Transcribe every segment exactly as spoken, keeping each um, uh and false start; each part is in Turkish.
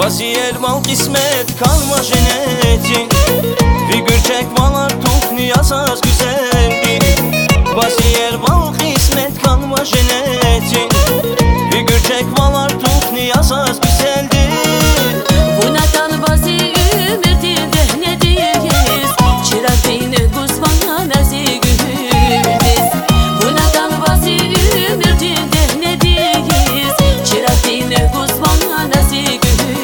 Vaziyel mal qismət kalma jenetin Figürcek valar tuhni yasaz güzeldir Vaziyel mal qismət kalma jenetin Figürcek valar tuhni yasaz güzeldir Bunatan vazi ümirdir dehnedeyiz Çıraktini kuzvana nazi güldüz Bunatan vazi ümirdir dehnedeyiz Çıraktini kuzvana nazi güldüz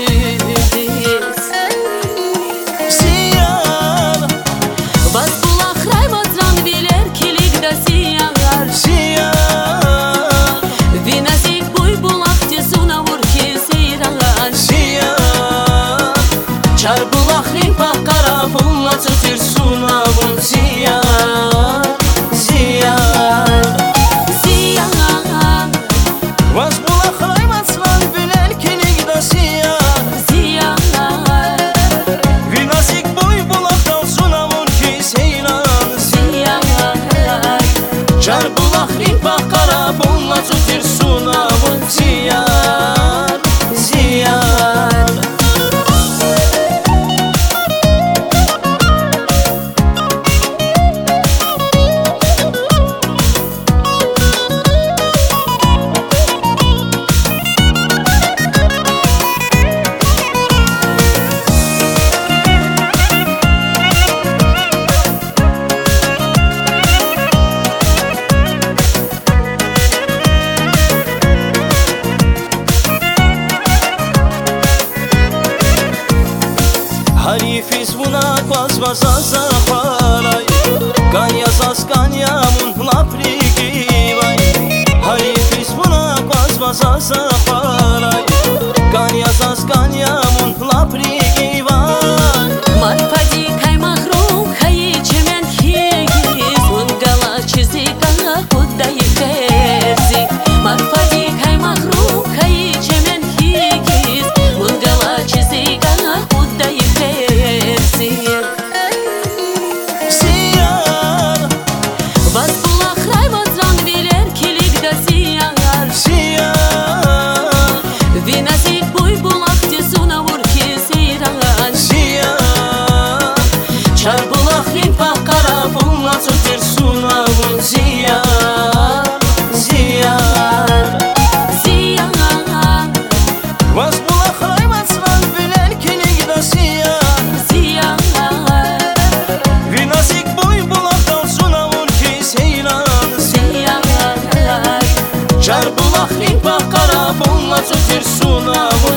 Siyar Bas bulak rayvazran biler kilikda siyar Siyar Vinazik buy bulak tizuna vur ki seyran Siyar Çar bulak limpa kara bulla tutur sunavun Siyar Siyar Siyar Vaz bulaq rayvazran biler kilikda siyar Siyar Vinasik boy bulaqdan sunavun ki seyran Siyar Çar bulaq limpa kara bulla tutur sunavun Siyar Siyar Harifiz buna kvazvaza zaparaj Kan yazas kan yamun laprigi vay Harifiz buna kvazvaza zaparaj Kan yazas kan yamun laprigi vay Marfadi kay mahrum kay çemen higiz Ungala çizika hudayı terzi Marfadi kay mahrum kay çemen higiz Ungala çizika hudayı terzi Siyar Bas bulak rayvazran biler kilikda siyar Siyar Vinazik buy bulak tizuna vur ki seyran Siyar Çar bulak limpa kara bulla tutur sunavun Siyar Siyar Siyar Vaz bulaq rayvazran biler kilikda siyar Siyar Vinasik boy bulaqdan sunavun ki seyran Siyar Çar bulaq limpa kara bulla tutur sunavun